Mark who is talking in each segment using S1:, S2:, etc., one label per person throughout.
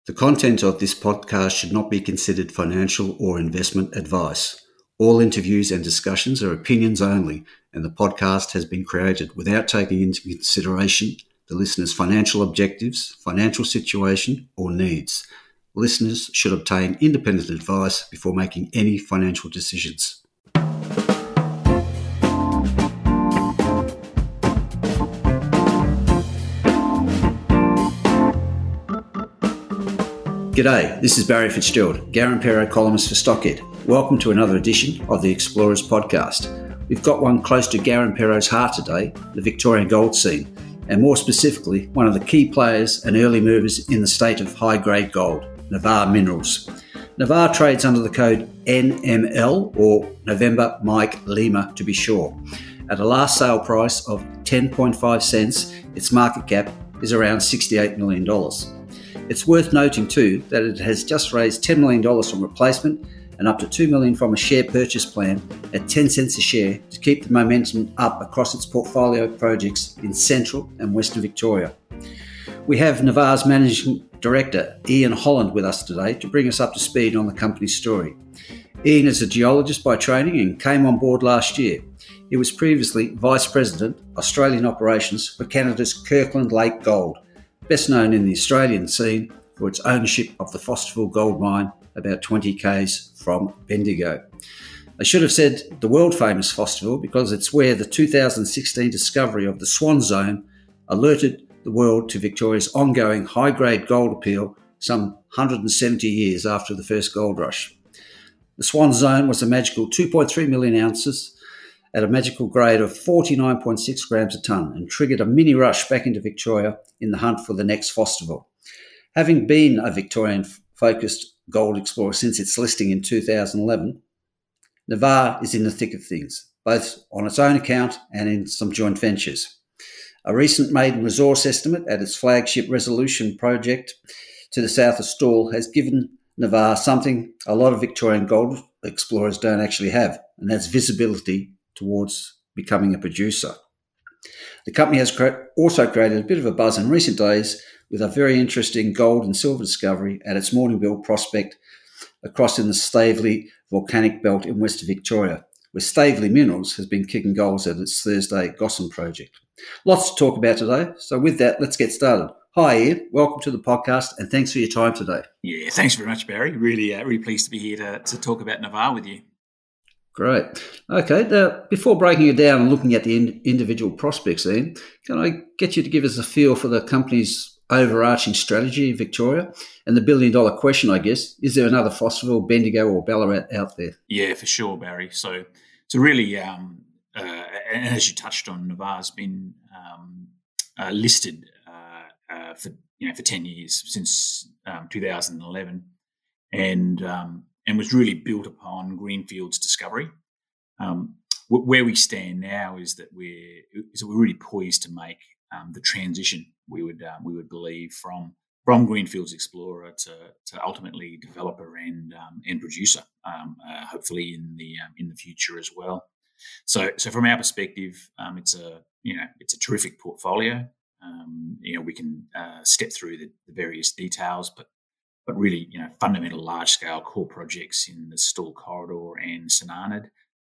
S1: The content of this podcast should not be considered financial or investment advice. All interviews and discussions are opinions only, and the podcast has been created without taking into consideration the listener's financial objectives, financial situation, or needs. Listeners should obtain independent advice before making any financial decisions. G'day, this is Barry Fitzgerald, Garimpeiro columnist for Stockhead. Welcome to another edition of the Explorers podcast. We've got one close to Garimpeiro's heart today, the Victorian gold scene, and more specifically, one of the key players and early movers in the state of high-grade gold, Navarre Minerals. Navarre trades under the code NML, or November Mike Lima to be sure. At a last sale price of 10.5 cents, its market cap is around $68 million. It's worth noting too that it has just raised $10 million from replacement and up to $2 million from a share purchase plan at 10 cents a share to keep the momentum up across its portfolio of projects in central and western Victoria. We have Navarre's Managing Director, Ian Holland, with us today to bring us up to speed on the company's story. Ian is a geologist by training and came on board last year. He was previously Vice President, Australian Operations for Canada's Kirkland Lake Gold, best known in the Australian scene for its ownership of the Fosterville gold mine about 20 k's from Bendigo. I should have said the world-famous Fosterville because it's where the 2016 discovery of the Swan Zone alerted the world to Victoria's ongoing high-grade gold appeal some 170 years after the first gold rush. The Swan Zone was a magical 2.3 million ounces at a magical grade of 49.6 grams a tonne and triggered a mini rush back into Victoria in the hunt for the next Fosterville. Having been a Victorian-focused gold explorer since its listing in 2011, Navarre is in the thick of things, both on its own account and in some joint ventures. A recent maiden resource estimate at its flagship Resolution project to the south of Stawell has given Navarre something a lot of Victorian gold explorers don't actually have, and that's visibility towards becoming a producer. The company has also created a bit of a buzz in recent days with a very interesting gold and silver discovery at its Morningbill prospect across in the Staveley volcanic belt in Western Victoria, where Staveley Minerals has been kicking goals at its Thursday Gossan project. Lots to talk about today, so with that, let's get started. Hi Ian, welcome to the podcast and thanks for your time today.
S2: Yeah, thanks very much, Barry. Really pleased to be here to talk about Navarre with you.
S1: Great. Okay, now, before breaking it down and looking at the individual prospects, Ian, can I get you to give us a feel for the company's overarching strategy in Victoria? And the billion-dollar question, I guess, is there another Fosterville, Bendigo or Ballarat out there?
S2: Yeah, for sure, Barry. So really, and as you touched on, Navarre's been listed for 10 years, since 2011, and was really built upon Greenfield's discovery. Where we stand now is that we're really poised to make the transition. We would believe from Greenfield's explorer to ultimately developer and producer, hopefully in the future as well. So from our perspective, it's a terrific portfolio. We can step through the various details, but really, fundamental large-scale core projects in the Stawell Corridor and St Arnaud.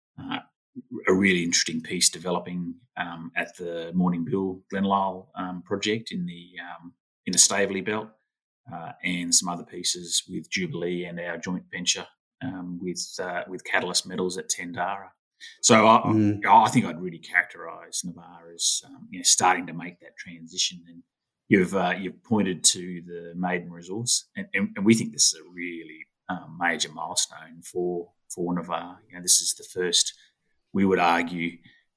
S2: A really interesting piece developing at the Morningbill Glenlisle project in the Staveley belt, and some other pieces with Jubilee and our joint venture with Catalyst Metals at Tandara. So I think I'd really characterise Navarre as starting to make that transition. And you've pointed to the maiden resource, and we think this is a really major milestone for Navarre. This is the first, we would argue,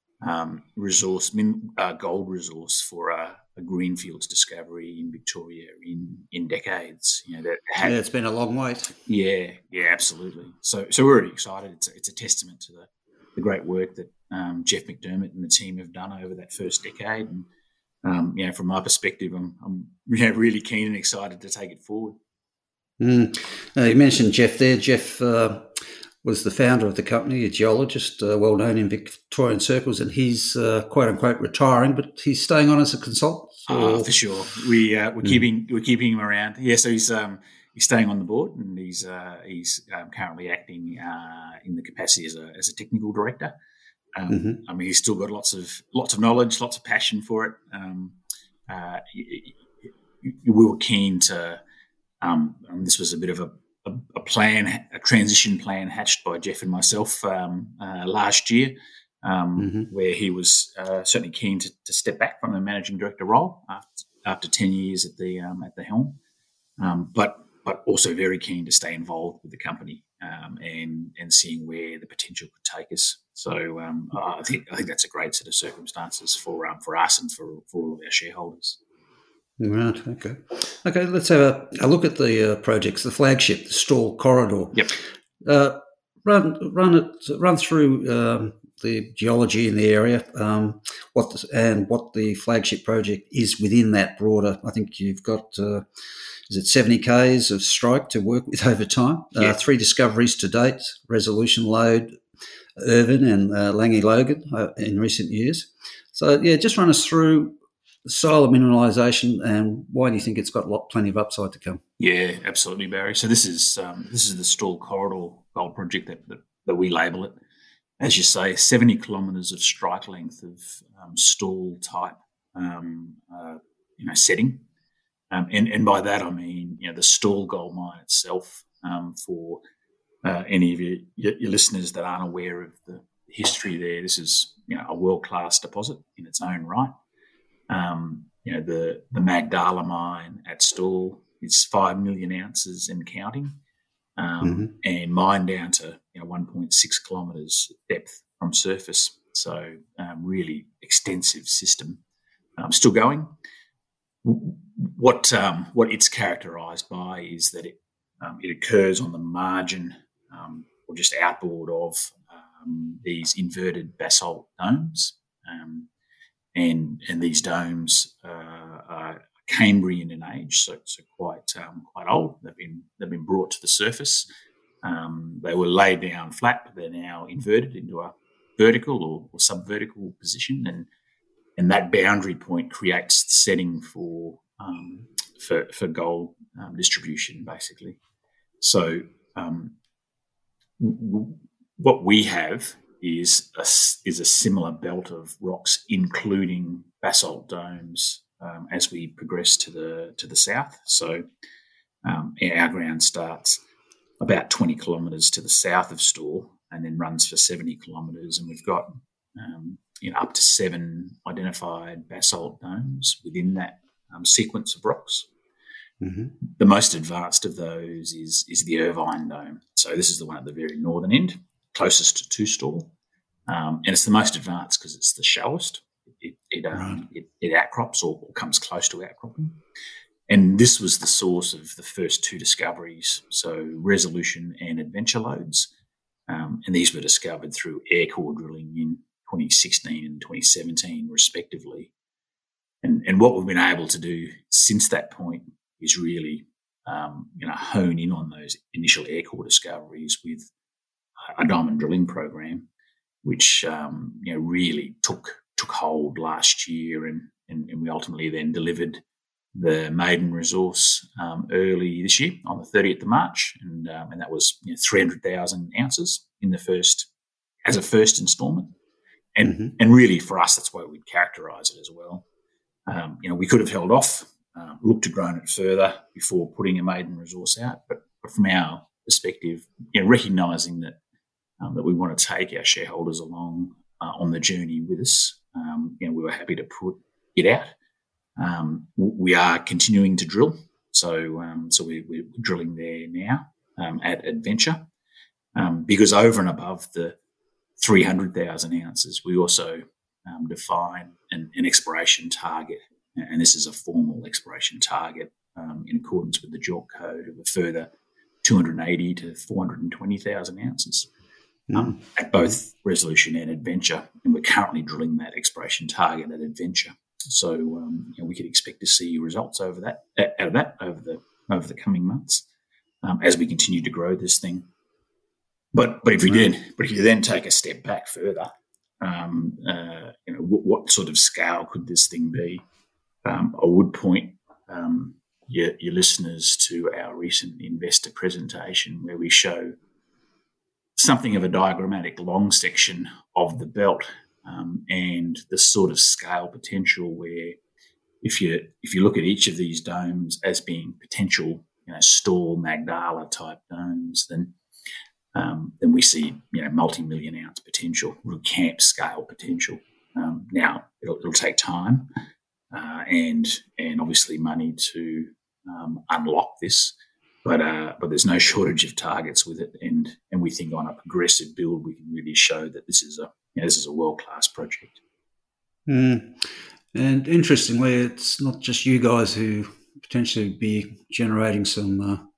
S2: gold resource for a Greenfields discovery in Victoria in decades.
S1: It's been a long wait.
S2: Yeah, absolutely. So we're really excited. It's a testament to the great work that Jeff McDermott and the team have done over that first decade. And from my perspective, I'm really keen and excited to take it forward.
S1: You mentioned Jeff there. Jeff was the founder of the company, a geologist, well known in Victorian circles, and he's quote unquote retiring, but he's staying on as a consultant.
S2: For sure. We're keeping him around. Yeah, so he's staying on the board, and he's currently acting in the capacity as a technical director. I mean, he's still got lots of knowledge, lots of passion for it. We were keen to. This was a bit of a transition plan hatched by Jeff and myself last year, where he was certainly keen to step back from the managing director role after 10 years at the helm, but also very keen to stay involved with the company and seeing where the potential could take us. So I think that's a great set of circumstances for us and for all of our shareholders.
S1: Right. Okay. Let's have a look at the projects. The flagship, the Stawell Corridor.
S2: Yep.
S1: Run through the geology in the area, what the flagship project is within that broader. I think you've got is it 70 k's of strike to work with over time. 3 discoveries to date: Resolution Lode, Irvine, and Langy Logan in recent years. So just run us through the style of mineralisation and why do you think it's got plenty of upside to come?
S2: Yeah, absolutely, Barry. So this is the Stawell Corridor gold project that we label it. As you say, 70 kilometres of strike length of Stawell type setting, and by that I mean the Stawell gold mine itself. For any of your listeners that aren't aware of the history there, this is a world-class deposit in its own right. The Magdala mine at Stawell is 5 million ounces and counting, and mined down to 1.6 kilometres depth from surface. So really extensive system, still going. What it's characterised by is that it occurs on the margin or just outboard of these inverted basalt domes. And these domes are Cambrian in age, so quite old. They've been brought to the surface. They were laid down flat, but they're now inverted into a vertical or subvertical position, and that boundary point creates the setting for gold distribution, basically. So what we have is a similar belt of rocks, including basalt domes, as we progress to the south. So our ground starts about 20 kilometres to the south of Stawell and then runs for 70 kilometres, and we've got up to 7 identified basalt domes within that sequence of rocks. The most advanced of those is the Irvine dome. So this is the one at the very northern end, closest to Stawell, and it's the most advanced because it's the shallowest. It outcrops or comes close to outcropping, and this was the source of the first 2 discoveries, so Resolution and Adventure lodes, and these were discovered through air core drilling in 2016 and 2017 respectively. And what we've been able to do since that point is really hone in on those initial air core discoveries with a diamond drilling program, which really took hold last year, and we ultimately then delivered the maiden resource early this year on the 30th of March, and that was 300,000 ounces as a first instalment, and really for us that's why we'd characterise it as well. We could have held off, looked to grow it further before putting a maiden resource out, but from our perspective, recognising that we want to take our shareholders along on the journey with us, we were happy to put it out. We are continuing to drill, so we're drilling there now at Adventure, because over and above the 300,000 ounces, we also define an exploration target, and this is a formal exploration target in accordance with the JORC code of a further 280 to 420,000 ounces at both Resolution and Adventure, and we're currently drilling that exploration target at Adventure. So we could expect to see results out of that over the coming months as we continue to grow this thing. But if you then take a step back further, what sort of scale could this thing be? I would point your listeners to our recent investor presentation where we show something of a diagrammatic long section of the belt and the sort of scale potential where if you look at each of these domes as being potential, Stawell, Magdala type domes, then we see multi-million ounce potential, real camp scale potential. Now it'll take time and obviously money to unlock this, but there's no shortage of targets with it, and we think on a progressive build we can really show that this is a world-class project.
S1: And interestingly, it's not just you guys who potentially be generating some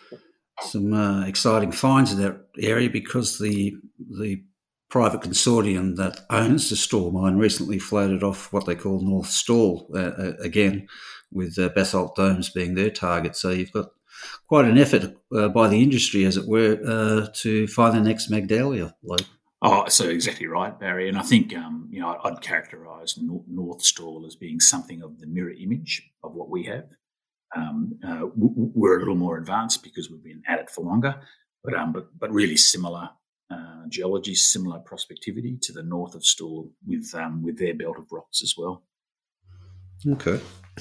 S1: exciting finds in that area, because the private consortium that owns the Stawell mine recently floated off what they call North Stawell, again, with basalt domes being their target. So you've got quite an effort by the industry, as it were, to find the next Magdalia lode.
S2: Oh, so exactly right, Barry. And I think, I'd characterise North Stawell as being something of the mirror image of what we have. We're a little more advanced because we've been at it for longer, but really similar geology, similar prospectivity to the north of Stawell with their belt of rocks as well.
S1: Okay.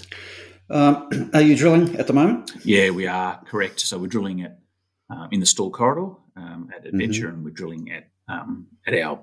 S1: Are you drilling at the moment?
S2: Yeah, we are, correct. So we're drilling in the Stawell corridor at Adventure, and we're drilling at our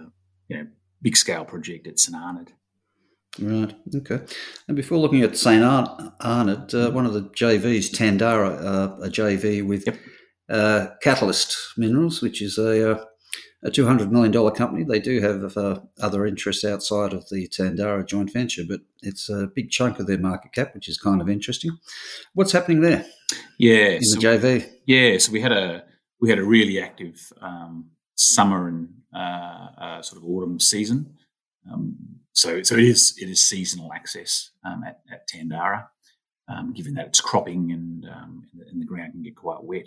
S2: big scale project at St Arnaud.
S1: Right. Okay. And before looking at St Arnaud, one of the JVs, Tandara, a JV with Catalyst Minerals, which is a $200 million company. They do have other interests outside of the Tandara joint venture, but it's a big chunk of their market cap, which is kind of interesting. What's happening there?
S2: Yeah,
S1: in the JV.
S2: Yeah, so we had a really active summer and sort of autumn season. So it is seasonal access at Tandara, given that it's cropping and the ground can get quite wet.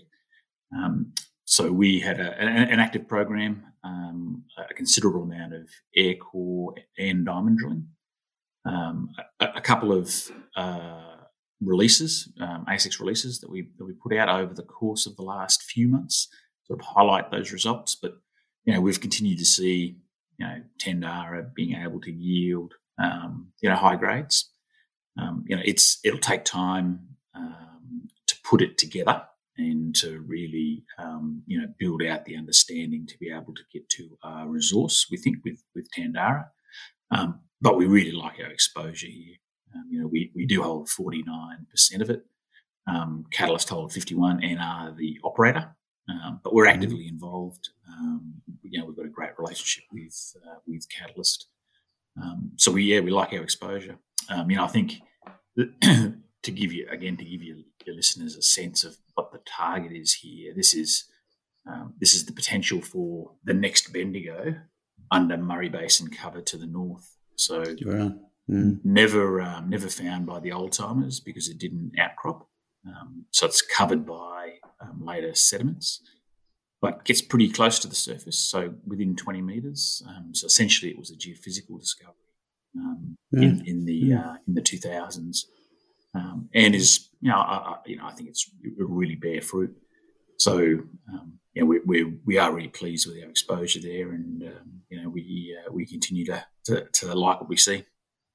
S2: So we had an active program, a considerable amount of air core and diamond drilling, a couple of releases, ASX releases that we put out over the course of the last few months, sort of highlight those results. But we've continued to see Tandara being able to yield high grades. It'll take time to put it together and to really build out the understanding to be able to get to a resource, we think, with Tandara. But we really like our exposure here. We do hold 49% of it. Catalyst hold 51% and are the operator. But we're actively involved. We've got a great relationship with Catalyst. So we like our exposure. I think to give you your listeners a sense of what the target is here, this is the potential for the next Bendigo under Murray Basin cover to the north. So never found by the old timers because it didn't outcrop. So it's covered by later sediments, but gets pretty close to the surface, so within 20 metres. So essentially, it was a geophysical discovery in the 2000s, and is I think it's really bear fruit. So we are really pleased with our exposure there, and we continue to like what we see.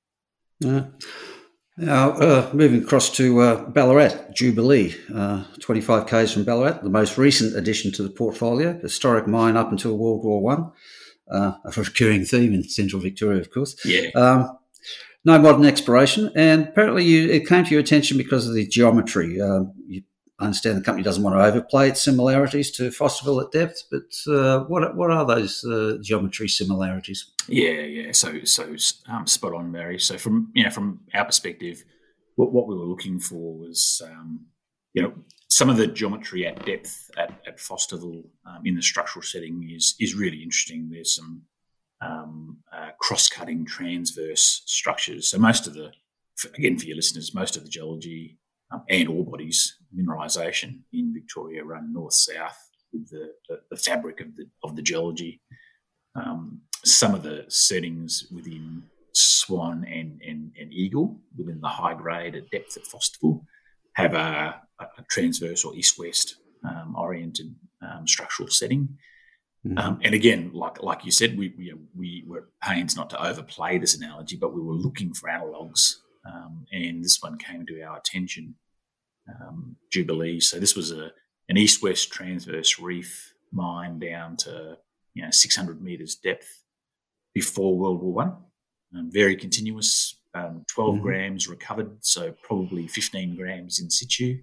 S1: Now, moving across to Ballarat, Jubilee, 25 k's from Ballarat, the most recent addition to the portfolio, historic mine up until World War One, a recurring theme in Central Victoria, of course.
S2: Yeah.
S1: No modern exploration, and apparently it came to your attention because of the geometry. You understand the company doesn't want to overplay its similarities to Fosterville at depth, but what are those geometry similarities?
S2: Yeah. So spot on, Barry. So from our perspective, what we were looking for was some of the geometry at depth at Fosterville in the structural setting is really interesting. There's some cross-cutting transverse structures. So most of for your listeners, most of the geology and ore bodies mineralisation in Victoria run north-south with the fabric of the geology. Some of the settings within Swan and Eagle within the high grade at depth at Fosterville have a transverse or east-west oriented structural setting. Mm-hmm. And again, like you said, we were at pains not to overplay this analogy, but we were looking for analogues, and this one came to our attention, Jubilee. So this was an east-west transverse reef mine down to 600 metres depth before World War I. Very continuous, 12 grams recovered, so probably 15 grams in situ.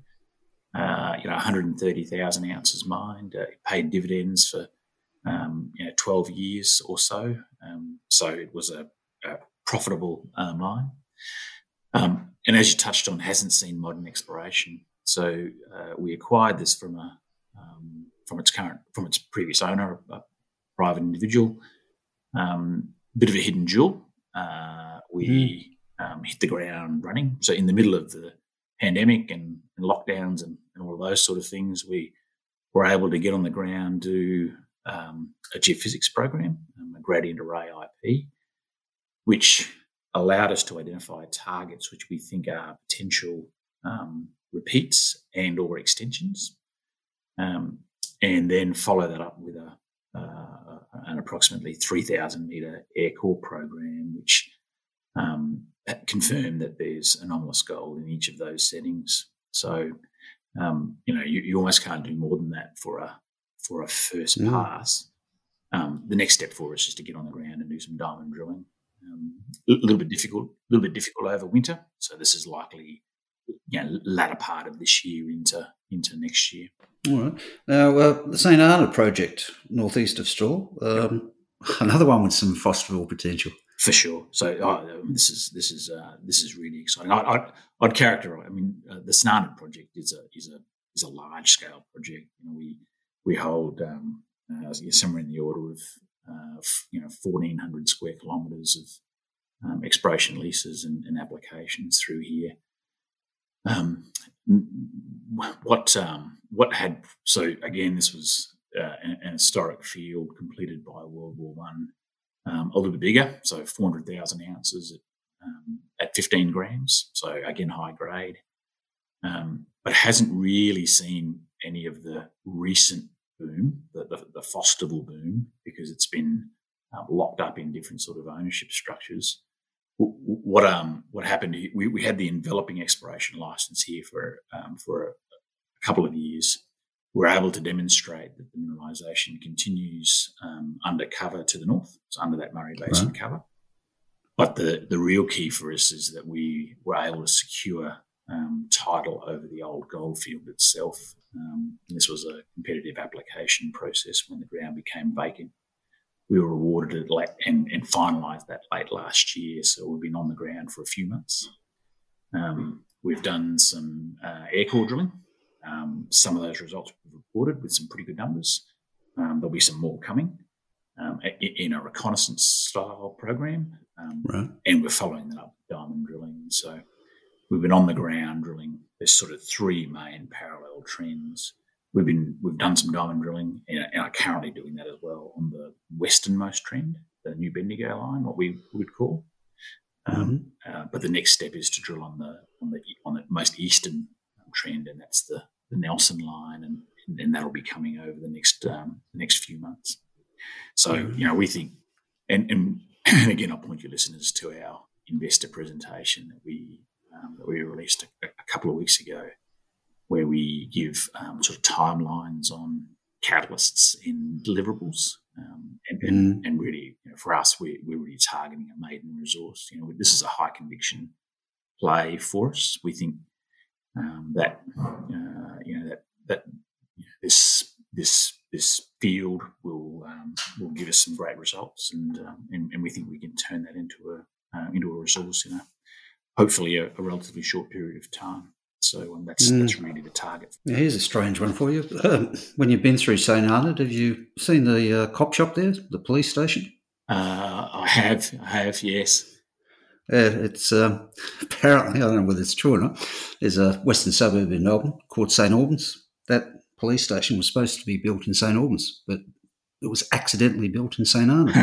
S2: 130,000 ounces mined. It paid dividends for 12 years or so. So it was a profitable mine. And as you touched on, hasn't seen modern exploration. So we acquired this from its previous owner, a private individual. Bit of a hidden jewel. We hit the ground running. So in the middle of the pandemic and lockdowns and all of those sort of things, we were able to get on the ground, do a geophysics program, a gradient array IP, which allowed us to identify targets which we think are potential repeats and or extensions, and then follow that up with an approximately 3,000 metre air core program, which confirmed that there's anomalous gold in each of those settings. So, you almost can't do more than that for a first pass. The next step for us is to get on the ground and do some diamond drilling. A little bit difficult over winter. So this is likely, latter part of this year into next year.
S1: All right. Now, the St Arnaud project, northeast of Straw, another one with some Fosterville potential.
S2: For sure. So this is really exciting. I'd characterise. I mean, the St Arnaud project is a large scale project. We hold somewhere in the order of 1,400 square kilometres of exploration leases and applications through here. So again, this was an historic field completed by World War One, a little bit bigger, so 400,000 ounces at 15 grams. So again, high grade, but hasn't really seen any of the recent boom, the Fosterville boom, because it's been locked up in different sort of ownership structures. What happened? We had the enveloping exploration license here for a couple of years. We're able to demonstrate that the mineralisation continues under cover to the north, so under that Murray Basin cover. But the real key for us is that we were able to secure title over the old goldfield itself. This was a competitive application process when the ground became vacant. We were awarded it late and finalised that late last year, so we've been on the ground for a few months. We've done some air core drilling. Some of those results we've reported with some pretty good numbers. There'll be some more coming in a reconnaissance style program, and we're following that up with diamond drilling. So we've been on the ground drilling. There's sort of three main parallel trends. We've done some diamond drilling and are currently doing that as well on the westernmost trend, the New Bendigo line, what we would call. But the next step is to drill on the most eastern trend, and that's the Nelson line, and that'll be coming over the next few months. So we think, and again, I'll point your listeners to our investor presentation that we released a couple of weeks ago, where we give sort of timelines on catalysts in deliverables, and really, for us, we're really targeting a maiden resource. This is a high conviction play for us. We think that this field will give us some great results, and we think we can turn that into a resource in hopefully a relatively short period of time. So that's really the target.
S1: Now, here's a strange one for you. When you've been through St Arnaud, have you seen the cop shop there, the police station?
S2: I have, yes.
S1: It's apparently, I don't know whether it's true or not, there's a western suburb in Melbourne called St Albans. That police station was supposed to be built in St Albans, but it was accidentally built in St Arnaud.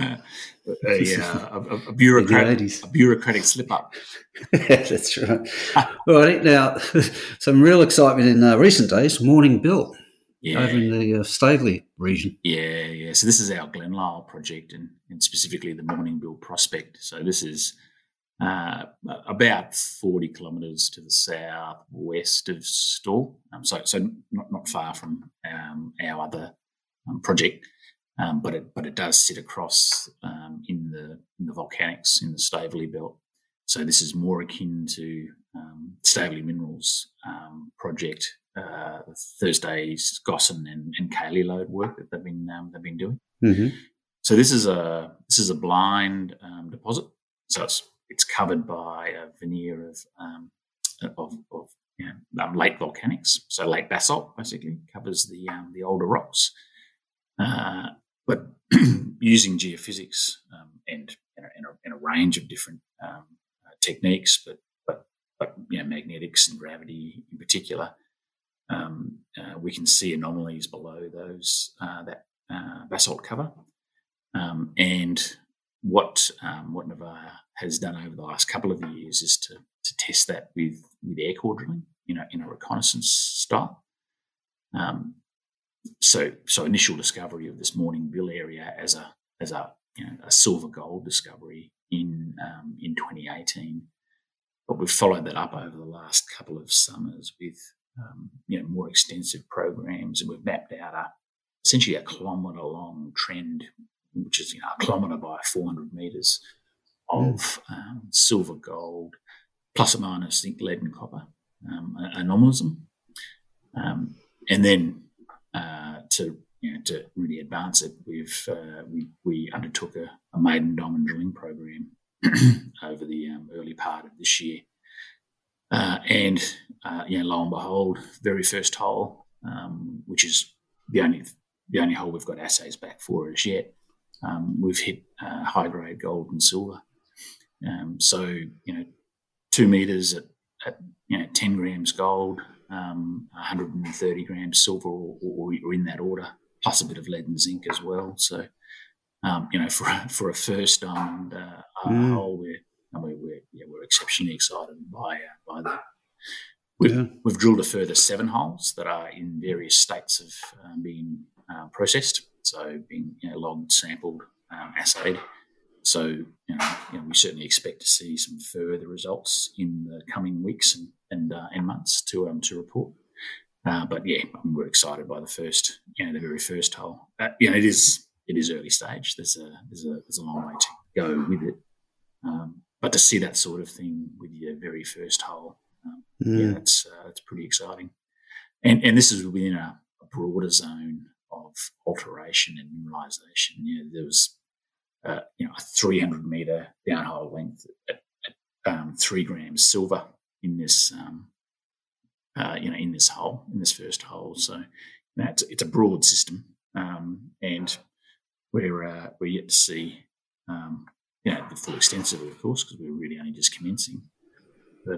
S2: A bureaucratic slip-up.
S1: That's right. All right, now, some real excitement in recent days, Morning Bill over in the Staveley region.
S2: Yeah. So this is our Glenlisle project and specifically the Morning Bill prospect. So this is about 40 kilometres to the southwest of Stawell. So not far from our other project, but it does sit across in the volcanics in the Staveley belt. So this is more akin to Staveley Minerals project, Thursday's Gossan and Cayley lode work that they've been doing.
S1: Mm-hmm.
S2: So this is a blind deposit. So it's covered by a veneer of late volcanics. So late basalt basically covers the older rocks, but using geophysics and a range of different techniques, but magnetics and gravity in particular, we can see anomalies below those that basalt cover, and what Navarre has done over the last couple of years is to test that with air core drilling, in a reconnaissance style. So initial discovery of this Morning Bill area as a silver gold discovery in 2018, but we've followed that up over the last couple of summers with more extensive programs, and we've mapped out essentially a kilometre long trend, which is a kilometre by 400 metres of silver gold plus or minus zinc, lead and copper anomalism, and then to really advance it, we undertook a maiden diamond drilling program over the early part of this year, and lo and behold, very first hole, which is the only hole we've got assays back for as yet, we've hit high grade gold and silver. So 2 metres at 10 grams gold, 130 grams silver, or in that order, plus a bit of lead and zinc as well. So for a first diamond hole, we're exceptionally excited by that. We've drilled a further 7 holes that are in various states of being processed, so being logged, sampled, assayed. So we certainly expect to see some further results in the coming weeks and months to report. But we're excited by the very first hole. It is early stage. There's a long way to go with it. But to see that sort of thing with your very first hole, that's pretty exciting. And this is within a broader zone of alteration and mineralisation. There was a 300 metre downhole length at 3 grams silver in this in this hole, in this first hole. So it's a broad system, and we're yet to see the full extent of it, of course, because we're really only just commencing. But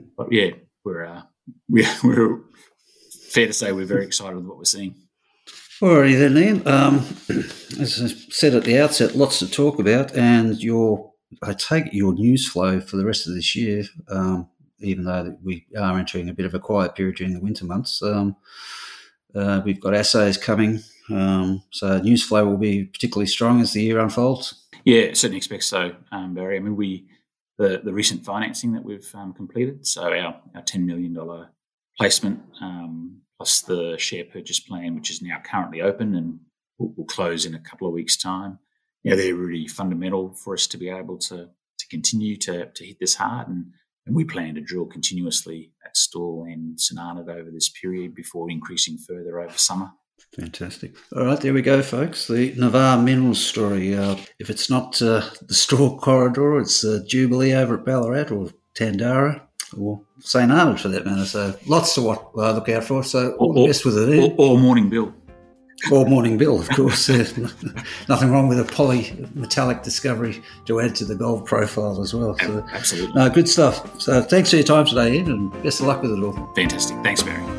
S2: we're fair to say we're very excited with what we're seeing.
S1: Alrighty then, Ian. As I said at the outset, lots to talk about, and I take it your news flow for the rest of this year, even though we are entering a bit of a quiet period during the winter months. We've got assays coming, so news flow will be particularly strong as the year unfolds.
S2: Yeah, certainly expect so, Barry. I mean, the recent financing that we've completed, so our $10 million placement, plus the share purchase plan, which is now currently open and will close in a couple of weeks' time. They're really fundamental for us to be able to continue to hit this hard, and we plan to drill continuously at Stawell and St Arnaud over this period before increasing further over summer.
S1: Fantastic. All right, there we go, folks. The Navarre Minerals story. If it's not the Stawell corridor, it's Jubilee over at Ballarat, or Tandara, or St Arnaud for that matter. So lots to look out for. So all the best with it.
S2: Or Morning Bill.
S1: Or Morning Bill, of course. Nothing wrong with a polymetallic discovery to add to the gold profile as well. So,
S2: absolutely.
S1: No, good stuff. So thanks for your time today, Ian, and best of luck with it all.
S2: Fantastic. Thanks, Barry.